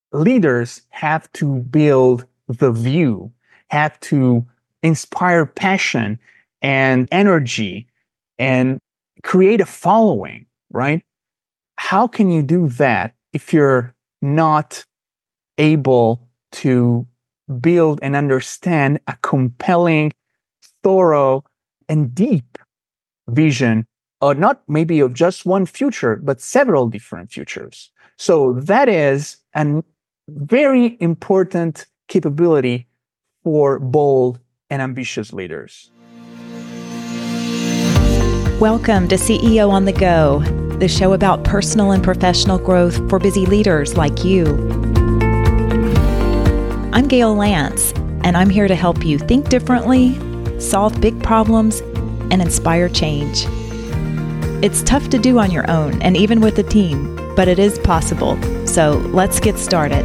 leaders have to build the view, have to inspire passion and energy and create a following, right? How can you do that if you're not able to build and understand a compelling, thorough, and deep vision, or not maybe of just one future, but several different futures? So that is a very important capability for bold and ambitious leaders. Welcome to CEO on the Go, the show about personal and professional growth for busy leaders like you. I'm Gail Lance, and I'm here to help you think differently, solve big problems, and inspire change. It's tough to do on your own, and even with a team, but it is possible. So let's get started.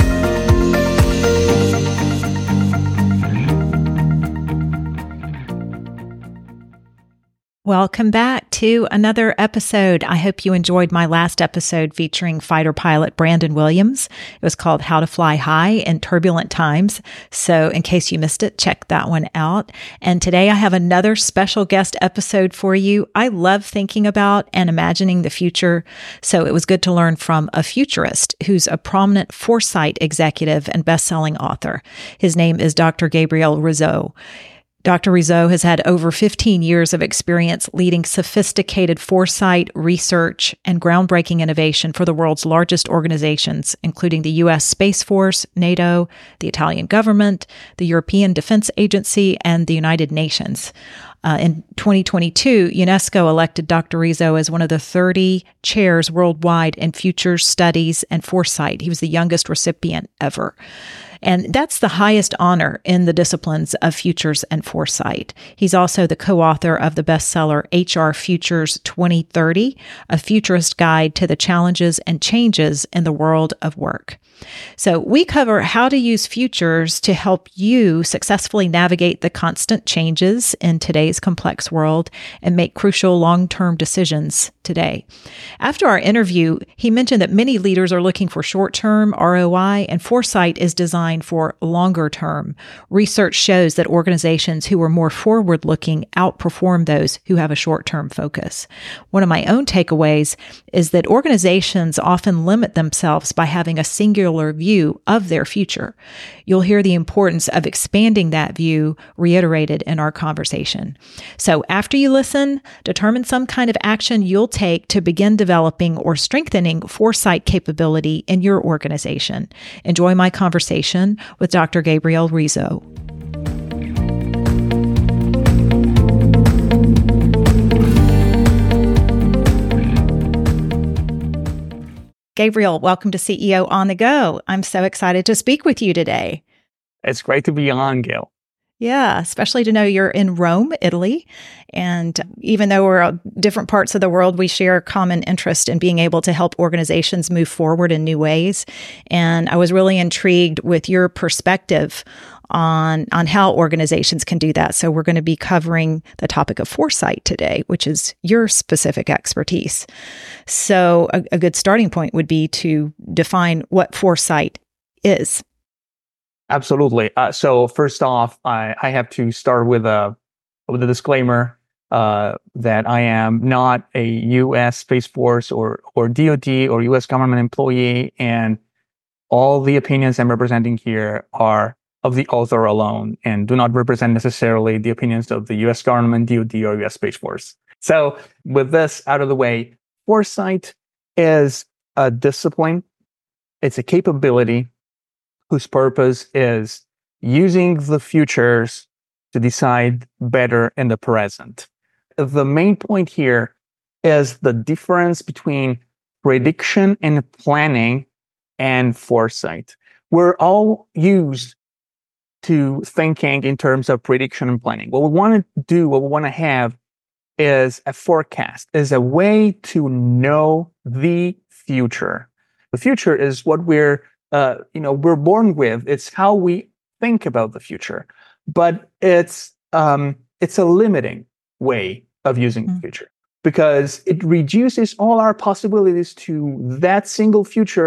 Welcome back to another episode. I hope you enjoyed my last episode featuring fighter pilot Brandon Williams. It was called How to Fly High in Turbulent Times. So in case you missed it, check that one out. And today I have another special guest episode for you. I love thinking about and imagining the future. So it was good to learn from a futurist who's a prominent foresight executive and best-selling author. His name is Dr. Gabriel Rizzo. Dr. Rizzo has had over 15 years of experience leading sophisticated foresight, research, and groundbreaking innovation for the world's largest organizations, including the U.S. Space Force, NATO, the Italian government, the European Defense Agency, and the United Nations. In 2022, UNESCO elected Dr. Rizzo as one of the 30 chairs worldwide in futures studies and foresight. He was the youngest recipient ever. And that's the highest honor in the disciplines of futures and foresight. He's also the co-author of the bestseller HR Futures 2030, a futurist guide to the challenges and changes in the world of work. So we cover how to use futures to help you successfully navigate the constant changes in today's complex world and make crucial long-term decisions today. After our interview, he mentioned that many leaders are looking for short-term ROI, and foresight is designed for longer-term. Research shows that organizations who are more forward-looking outperform those who have a short-term focus. One of my own takeaways is that organizations often limit themselves by having a singular view of their future. You'll hear the importance of expanding that view reiterated in our conversation. So after you listen, determine some kind of action you'll take to begin developing or strengthening foresight capability in your organization. Enjoy my conversation with Dr. Gabriel Rizzo. Gabriel, welcome to CEO on the Go. I'm so excited to speak with you today. It's great to be on, Gail. Yeah, especially to know you're in Rome, Italy. And even though we're different parts of the world, we share common interest in being able to help organizations move forward in new ways. And I was really intrigued with your perspective on how organizations can do that. So we're going to be covering the topic of foresight today, which is your specific expertise. So a good starting point would be to define what foresight is. Absolutely. So first off, I have to start with a disclaimer that I am not a U.S. Space Force or DoD or U.S. government employee, and all the opinions I'm representing here are of the author alone and do not represent necessarily the opinions of the U.S. government, DoD, or U.S. Space Force. So with this out of the way, foresight is a discipline. It's a capability whose purpose is using the futures to decide better in the present. The main point here is the difference between prediction and planning and foresight. We're all used to thinking in terms of prediction and planning. What we want to do, what we want to have is a forecast, is a way to know the future. The future is what we're born with. It's how we think about the future, but it's a limiting way of using the future because it reduces all our possibilities to that single future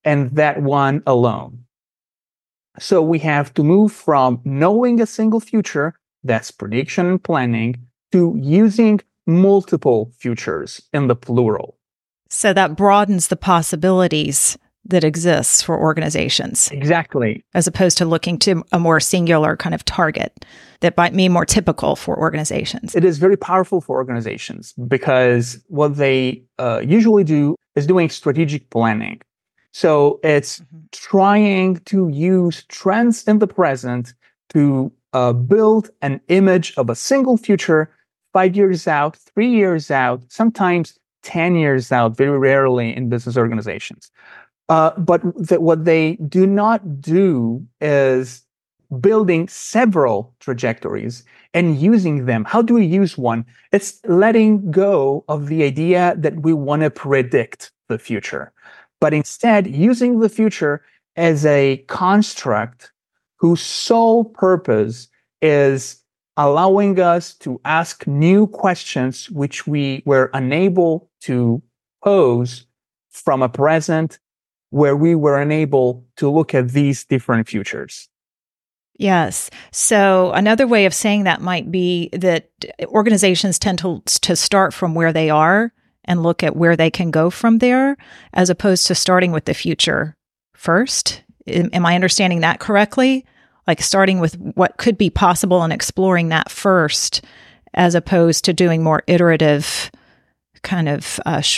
and that one alone. So we have to move from knowing a single future, that's prediction and planning, to using multiple futures in the plural. So that broadens the possibilities that exists for organizations. Exactly. As opposed to looking to a more singular kind of target that might be more typical for organizations. It is very powerful for organizations because what they usually do is doing strategic planning. So it's trying to use trends in the present to build an image of a single future 5 years out, 3 years out, sometimes 10 years out, very rarely in business organizations. But what they do not do is building several trajectories and using them. How do we use one? It's letting go of the idea that we want to predict the future, but instead using the future as a construct whose sole purpose is allowing us to ask new questions which we were unable to pose from a present where we were unable to look at these different futures. Yes. So another way of saying that might be that organizations tend to start from where they are and look at where they can go from there, as opposed to starting with the future first. Am I understanding that correctly? Like starting with what could be possible and exploring that first, as opposed to doing more iterative kind of,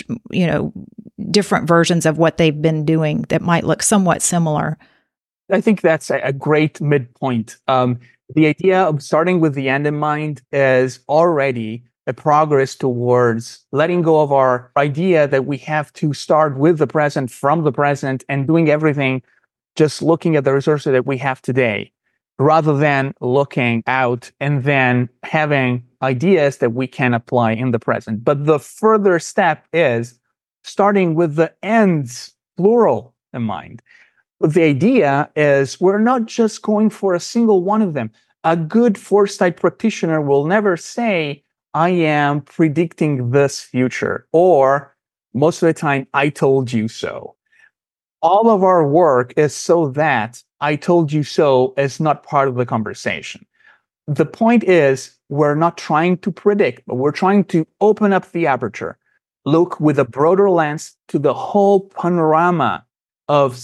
different versions of what they've been doing that might look somewhat similar. I think that's a great midpoint. The idea of starting with the end in mind is already a progress towards letting go of our idea that we have to start with the present, from the present, and doing everything just looking at the resources that we have today, rather than looking out and then having ideas that we can apply in the present. But the further step is starting with the ends, plural, in mind. The idea is we're not just going for a single one of them. A good foresight practitioner will never say, I am predicting this future, or most of the time, I told you so. All of our work is so that I told you so is not part of the conversation. The point is, we're not trying to predict, but we're trying to open up the aperture, look with a broader lens to the whole panorama of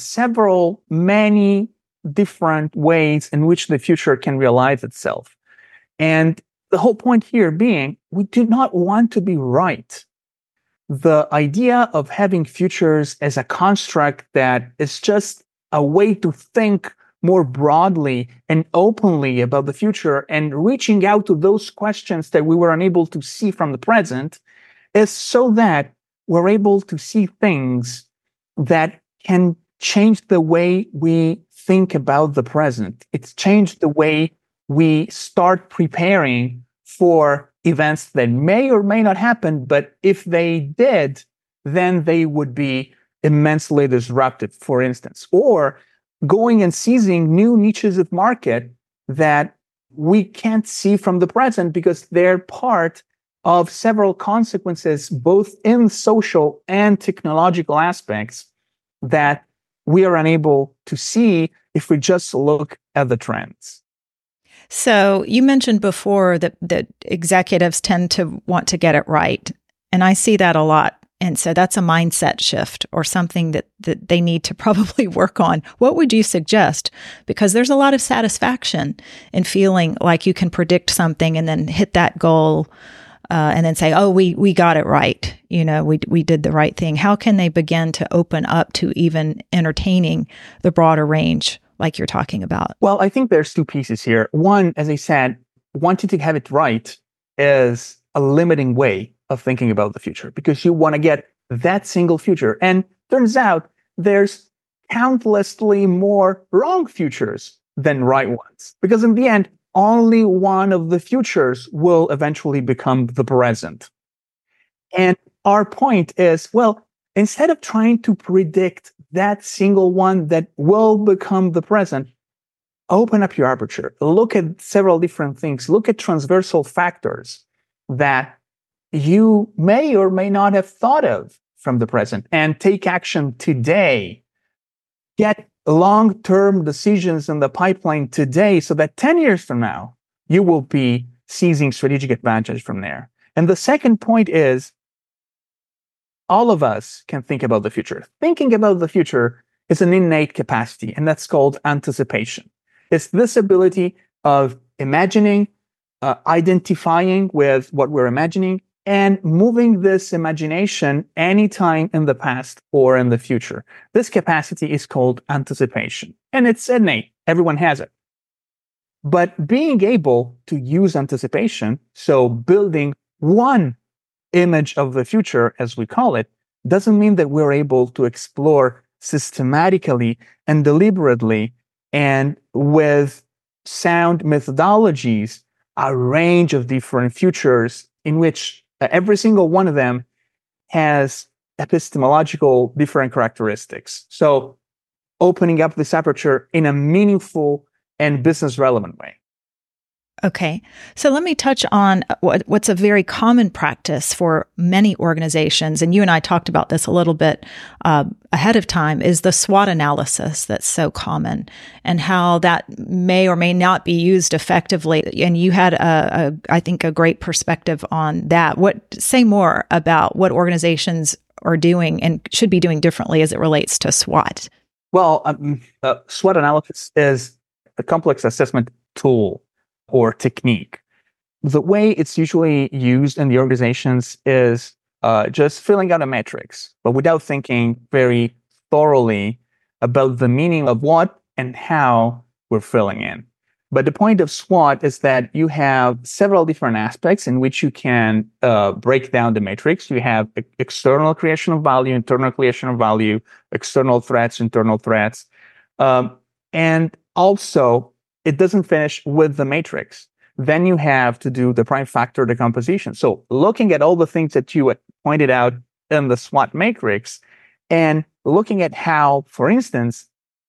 many different ways in which the future can realize itself. And the whole point here being, we do not want to be right. The idea of having futures as a construct that is just a way to think more broadly and openly about the future and reaching out to those questions that we were unable to see from the present is so that we're able to see things that can change the way we think about the present. It's changed the way we start preparing for events that may or may not happen, but if they did, then they would be immensely disruptive, for instance, or going and seizing new niches of market that we can't see from the present because they're part of several consequences, both in social and technological aspects, that we are unable to see if we just look at the trends. So you mentioned before that executives tend to want to get it right. And I see that a lot. And so that's a mindset shift or something that they need to probably work on. What would you suggest? Because there's a lot of satisfaction in feeling like you can predict something and then hit that goal and then say, oh, we got it right. We did the right thing. How can they begin to open up to even entertaining the broader range like you're talking about? Well, I think there's two pieces here. One, as I said, wanting to have it right is a limiting way of thinking about the future because you want to get that single future. And turns out there's countlessly more wrong futures than right ones. Because in the end, only one of the futures will eventually become the present. And our point is, well, instead of trying to predict that single one that will become the present, open up your aperture. Look at several different things. Look at transversal factors that you may or may not have thought of from the present and take action today get long-term decisions in the pipeline today so that 10 years from now, you will be seizing strategic advantage from there. And the second point is, all of us can think about the future. Thinking about the future is an innate capacity, and that's called anticipation. It's this ability of imagining, identifying with what we're imagining, and moving this imagination anytime in the past or in the future. This capacity is called anticipation, and it's innate. Everyone has it. But being able to use anticipation, so building one image of the future, as we call it, doesn't mean that we're able to explore systematically and deliberately and with sound methodologies a range of different futures in which every single one of them has epistemological different characteristics. So opening up this aperture in a meaningful and business relevant way. Okay. So let me touch on what's a very common practice for many organizations. And you and I talked about this a little bit ahead of time, is the SWOT analysis that's so common and how that may or may not be used effectively. And you had, I think, a great perspective on that. Say more about what organizations are doing and should be doing differently as it relates to SWOT. Well, SWOT analysis is a complex assessment tool or technique. The way it's usually used in the organizations is just filling out a matrix, but without thinking very thoroughly about the meaning of what and how we're filling in. But the point of SWOT is that you have several different aspects in which you can break down the matrix. You have external creation of value, internal creation of value, external threats, internal threats. And also, it doesn't finish with the matrix. Then you have to do the prime factor decomposition. So looking at all the things that you pointed out in the SWOT matrix and looking at how, for instance,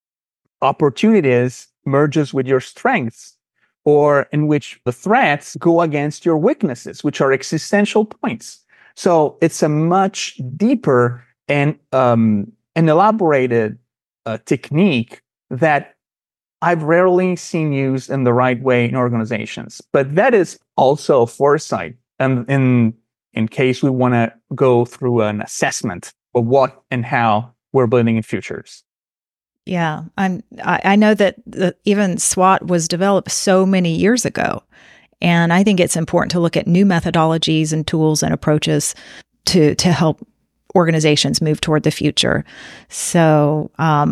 opportunities merges with your strengths, or in which the threats go against your weaknesses, which are existential points. So it's a much deeper and an elaborated technique that I've rarely seen used in the right way in organizations. But that is also foresight, and in case we want to go through an assessment of what and how we're building in futures. Yeah, I know that even SWOT was developed so many years ago, and I think it's important to look at new methodologies and tools and approaches to help organizations move toward the future. So,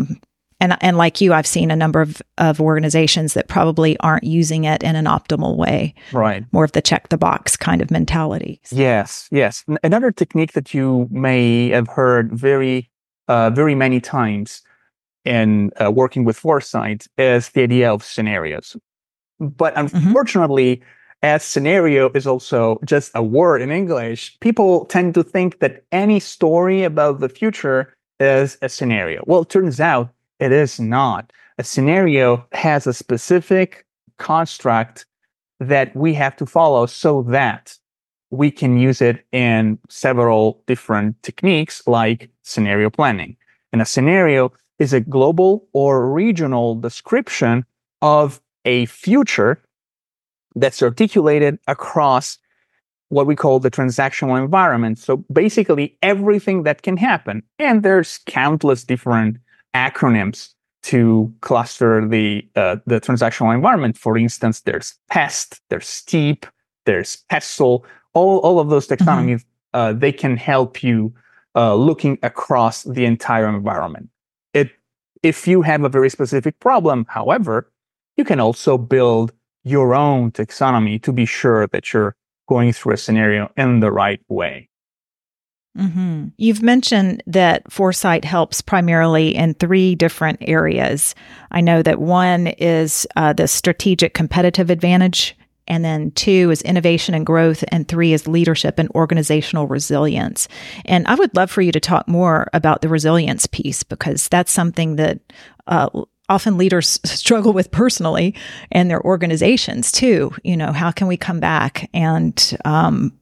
and like you, I've seen a number of organizations that probably aren't using it in an optimal way. Right. More of the check the box kind of mentality. Yes. Another technique that you may have heard very many times in working with foresight is the idea of scenarios. But unfortunately, as scenario is also just a word in English, people tend to think that any story about the future is a scenario. Well, it turns out it is not. A scenario has a specific construct that we have to follow so that we can use it in several different techniques like scenario planning. And a scenario is a global or regional description of a future that's articulated across what we call the transactional environment. So basically everything that can happen. And there's countless different acronyms to cluster the transactional environment. For instance, there's PEST, there's STEEP, there's PESTLE. All of those taxonomies, they can help you looking across the entire environment. If you have a very specific problem, however, you can also build your own taxonomy to be sure that you're going through a scenario in the right way. Mm-hmm. You've mentioned that foresight helps primarily in 3 different areas. I know that one is the strategic competitive advantage, and then 2 is innovation and growth, and 3 is leadership and organizational resilience. And I would love for you to talk more about the resilience piece, because that's something that often leaders struggle with personally and their organizations too. You know, how can we come back and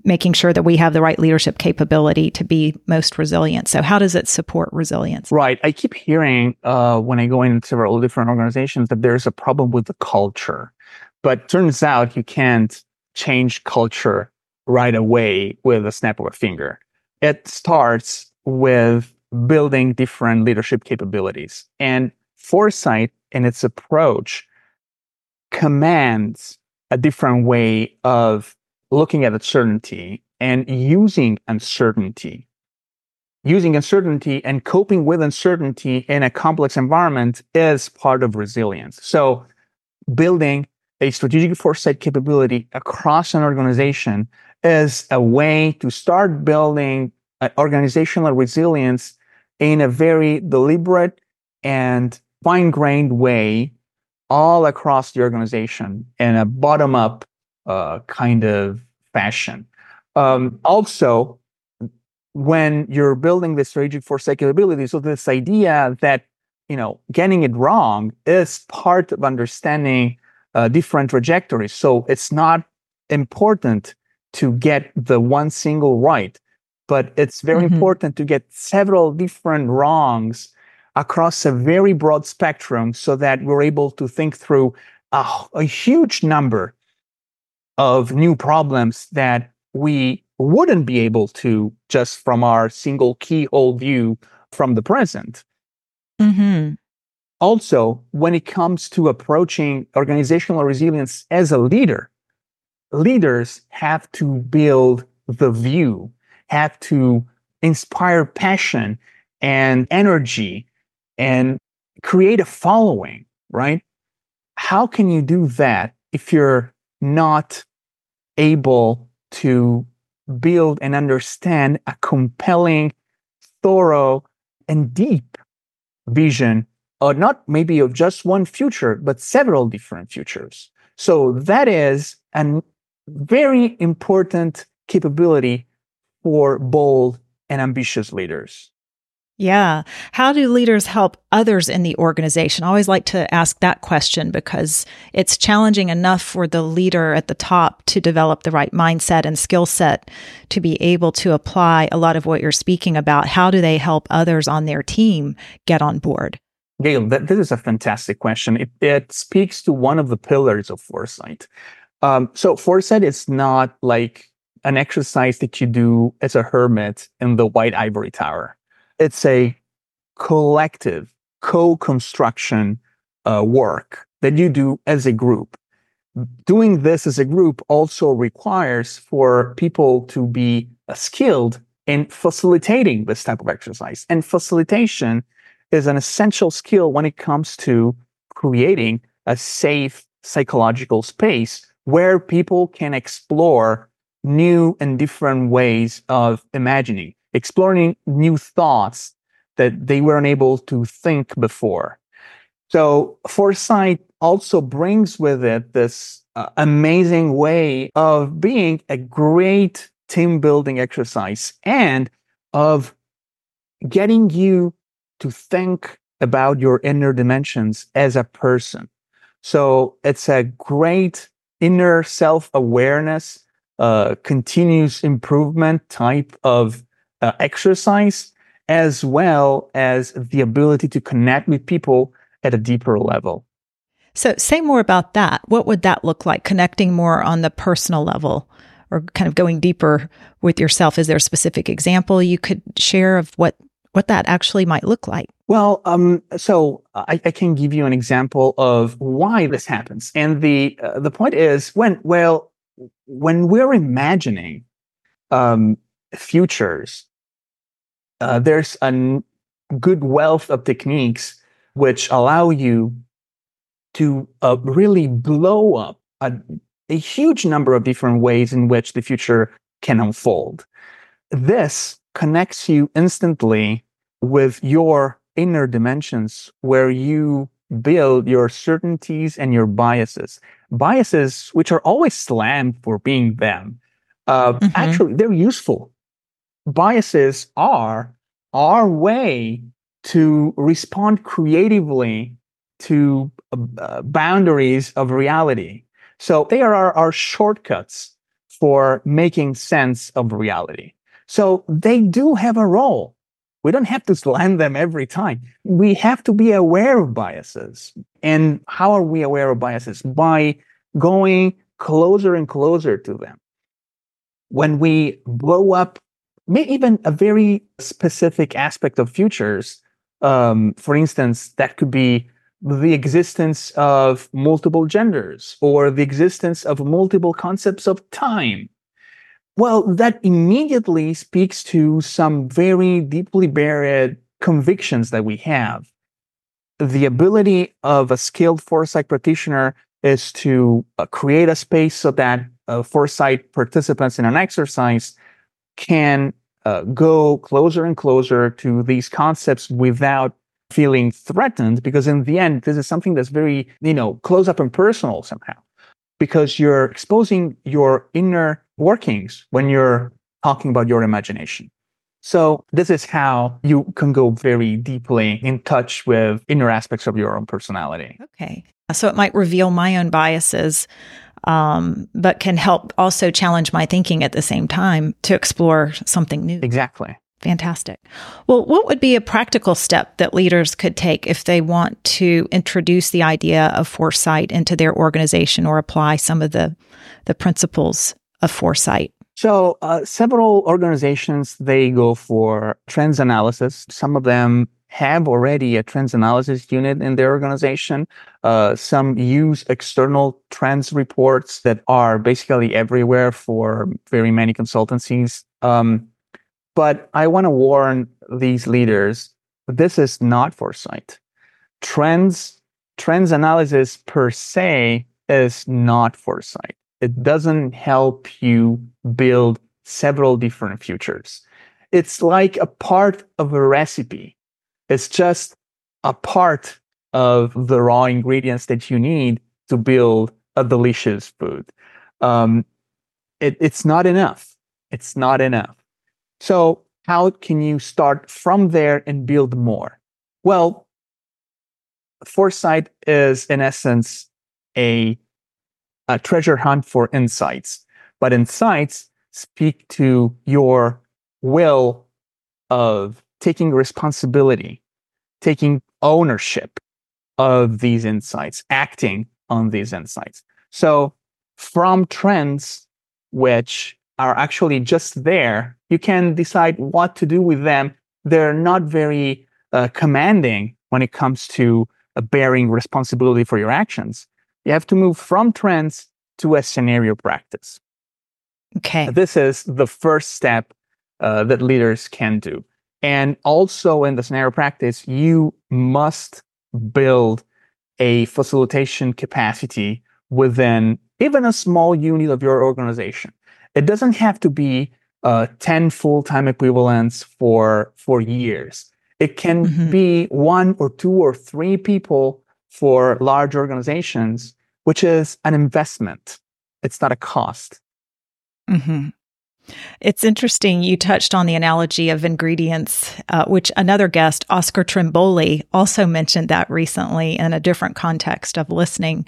making sure that we have the right leadership capability to be most resilient. So how does it support resilience? Right. I keep hearing when I go into several different organizations that there's a problem with the culture. But turns out you can't change culture right away with a snap of a finger. It starts with building different leadership capabilities. And Foresight in its approach commands a different way of looking at uncertainty and using uncertainty. Using uncertainty and coping with uncertainty in a complex environment is part of resilience. So building a strategic foresight capability across an organization is a way to start building organizational resilience in a very deliberate and fine-grained way all across the organization in a bottom-up kind of fashion. Also, when you're building the strategic foresight capability, so this idea that getting it wrong is part of understanding different trajectories. So it's not important to get the one single right, but it's very important to get several different wrongs across a very broad spectrum so that we're able to think through a huge number of new problems that we wouldn't be able to just from our single keyhole view from the present. Also, when it comes to approaching organizational resilience as a leader, leaders have to build the view, have to inspire passion and energy and create a following, right? How can you do that if you're not able to build and understand a compelling, thorough, and deep vision, not maybe of just one future, but several different futures? So that is a very important capability for bold and ambitious leaders. Yeah. How do leaders help others in the organization? I always like to ask that question because it's challenging enough for the leader at the top to develop the right mindset and skill set to be able to apply a lot of what you're speaking about. How do they help others on their team get on board? Gail, this is a fantastic question. It speaks to one of the pillars of foresight. So foresight is not like an exercise that you do as a hermit in the white ivory tower. It's a collective co-construction work that you do as a group. Doing this as a group also requires for people to be skilled in facilitating this type of exercise. And facilitation is an essential skill when it comes to creating a safe psychological space where people can explore new and different ways of imagining, exploring new thoughts that they weren't able to think before. So foresight also brings with it this amazing way of being a great team building exercise and of getting you to think about your inner dimensions as a person. So it's a great inner self-awareness, continuous improvement type of exercise, as well as the ability to connect with people at a deeper level. So say more about that. What would that look like? Connecting more on the personal level or kind of going deeper with yourself? Is there a specific example you could share of what that actually might look like? Well, so I can give you an example of why this happens. And the point is when we're imagining futures, there's a good wealth of techniques which allow you to really blow up a huge number of different ways in which the future can unfold. This connects you instantly with your inner dimensions where you build your certainties and your biases. Biases, which are always slammed for being them. Actually, they're useful. Biases are our way to respond creatively to boundaries of reality. So they are our shortcuts for making sense of reality. So they do have a role. We don't have to slam them every time. We have to be aware of biases. And how are we aware of biases? By going closer and closer to them. When we blow up even a very specific aspect of futures, for instance, that could be the existence of multiple genders or the existence of multiple concepts of time. Well, that immediately speaks to some very deeply buried convictions that we have. The ability of a skilled foresight practitioner is to create a space so that foresight participants in an exercise can go closer and closer to these concepts without feeling threatened, because in the end, this is something that's very, close up and personal somehow, because you're exposing your inner workings when you're talking about your imagination. So this is how you can go very deeply in touch with inner aspects of your own personality. Okay. So it might reveal my own biases, but can help also challenge my thinking at the same time to explore something new. Exactly. Fantastic. Well, what would be a practical step that leaders could take if they want to introduce the idea of foresight into their organization or apply some of the principles of foresight? So several organizations, they go for trends analysis. Some of them have already a trends analysis unit in their organization. Some use external trends reports that are basically everywhere for very many consultancies. But I want to warn these leaders, this is not foresight. Trends analysis per se is not foresight. It doesn't help you build several different futures. It's like a part of a recipe. It's just a part of the raw ingredients that you need to build a delicious food. It's not enough. It's not enough. So how can you start from there and build more? Well, foresight is in essence a treasure hunt for insights, but insights speak to your will of taking responsibility, taking ownership of these insights, acting on these insights. So from trends, which are actually just there, you can decide what to do with them. They're not very commanding when it comes to bearing responsibility for your actions. You have to move from trends to a scenario practice. Okay. This is the first step that leaders can do. And also in the scenario practice, you must build a facilitation capacity within even a small unit of your organization. It doesn't have to be 10 full-time equivalents for years. It can be 1 or 2 or 3 people for large organizations, which is an investment. It's not a cost. Mm-hmm. It's interesting. You touched on the analogy of ingredients, which another guest, Oscar Trimboli, also mentioned that recently in a different context of listening.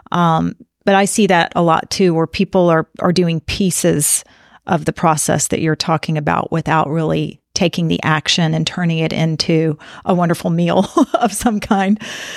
But I see that a lot too, where people are doing pieces of the process that you're talking about without really taking the action and turning it into a wonderful meal of some kind.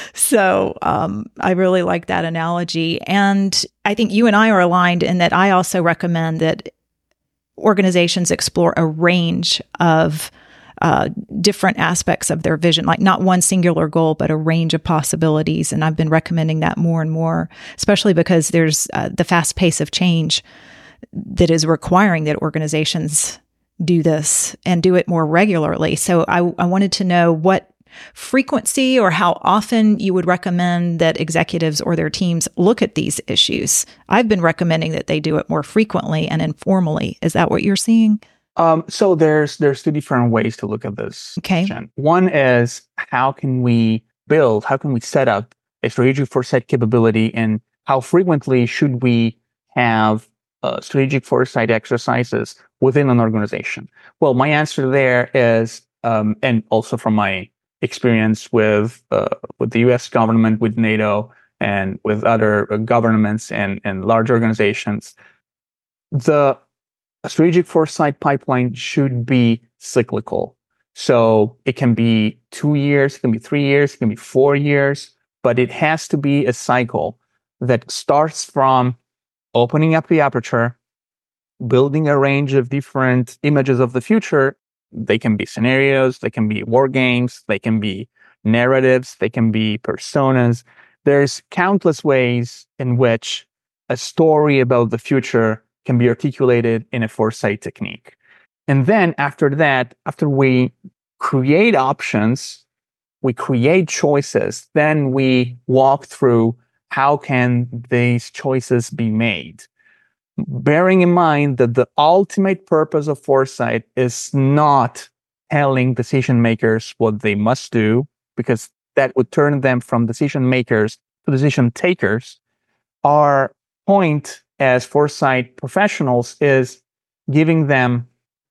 So I really like that analogy. And I think you and I are aligned in that I also recommend that organizations explore a range of different aspects of their vision, like not one singular goal, but a range of possibilities. And I've been recommending that more and more, especially because there's the fast pace of change that is requiring that organizations do this and do it more regularly. So I wanted to know what frequency or how often you would recommend that executives or their teams look at these issues. I've been recommending that they do it more frequently and informally. Is that what you're seeing? So there's 2 different ways to look at this. Okay. Question. One is how can we set up a strategic foresight capability, and how frequently should we have strategic foresight exercises within an organization? Well, my answer there is, and also from my experience with the U.S. government, with NATO, and with other governments and large organizations, The strategic foresight pipeline should be cyclical. So it can be 2 years, it can be 3 years, it can be 4 years, but it has to be a cycle that starts from opening up the aperture, building a range of different images of the future. They can be scenarios, they can be war games, they can be narratives, they can be personas. There's countless ways in which a story about the future can be articulated in a foresight technique. And then after that, after we create options, we create choices, then we walk through how can these choices be made. Bearing in mind that the ultimate purpose of foresight is not telling decision makers what they must do, because that would turn them from decision makers to decision takers. Our point as foresight professionals is giving them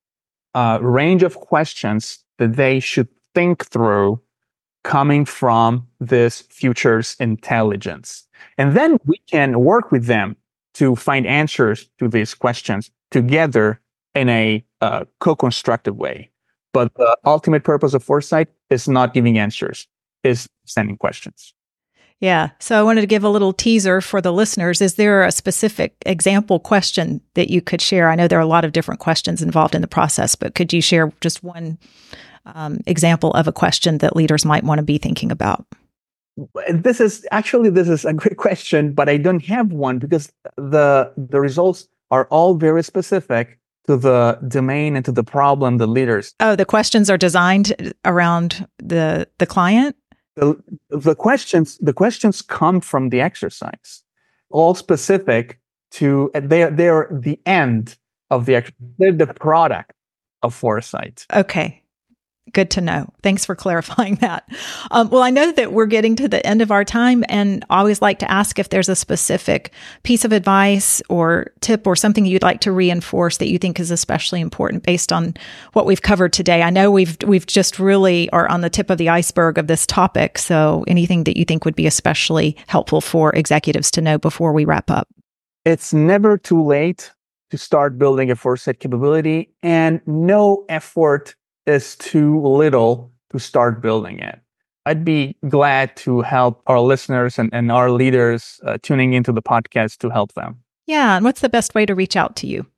a range of questions that they should think through coming from this future's intelligence. And then we can work with them to find answers to these questions together in a co-constructive way. But the ultimate purpose of foresight is not giving answers, is sending questions. Yeah. So I wanted to give a little teaser for the listeners. Is there a specific example question that you could share? I know there are a lot of different questions involved in the process, but could you share just one example of a question that leaders might want to be thinking about? This is a great question, but I don't have one because the results are all very specific to the domain and to the problem the leaders. Oh, the questions are designed around the client? The questions come from the exercise, all specific to they're the end of the exercise. They're the product of foresight. Okay. Good to know. Thanks for clarifying that. Well, I know that we're getting to the end of our time, and I always like to ask if there's a specific piece of advice or tip or something you'd like to reinforce that you think is especially important based on what we've covered today. I know we've just really are on the tip of the iceberg of this topic. So anything that you think would be especially helpful for executives to know before we wrap up? It's never too late to start building a foresight capability, and no effort is too little to start building it. I'd be glad to help our listeners and our leaders tuning into the podcast to help them. Yeah. And what's the best way to reach out to you?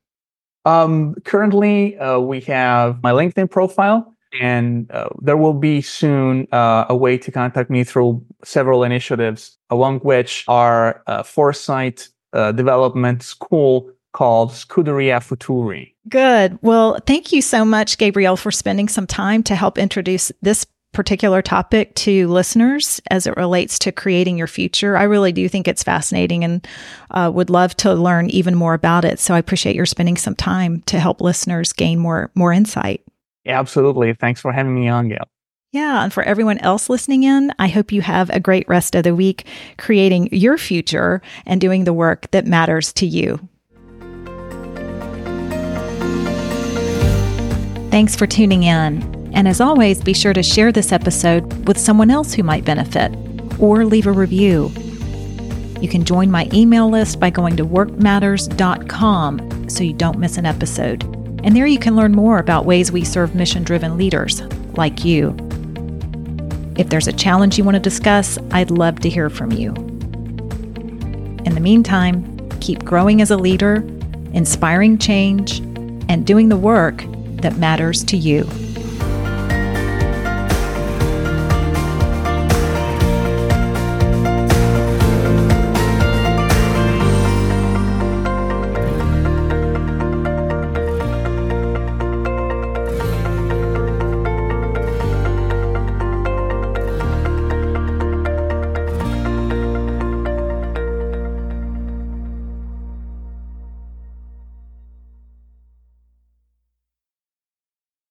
Currently, we have my LinkedIn profile, and there will be soon a way to contact me through several initiatives, among which are foresight development school called Scuderia Futuri. Good. Well, thank you so much, Gabriel, for spending some time to help introduce this particular topic to listeners as it relates to creating your future. I really do think it's fascinating and would love to learn even more about it. So I appreciate your spending some time to help listeners gain more insight. Absolutely. Thanks for having me on, Gail. Yeah. And for everyone else listening in, I hope you have a great rest of the week creating your future and doing the work that matters to you. Thanks for tuning in. And as always, be sure to share this episode with someone else who might benefit, or leave a review. You can join my email list by going to workmatters.com so you don't miss an episode. And there you can learn more about ways we serve mission-driven leaders like you. If there's a challenge you want to discuss, I'd love to hear from you. In the meantime, keep growing as a leader, inspiring change, and doing the work that matters to you.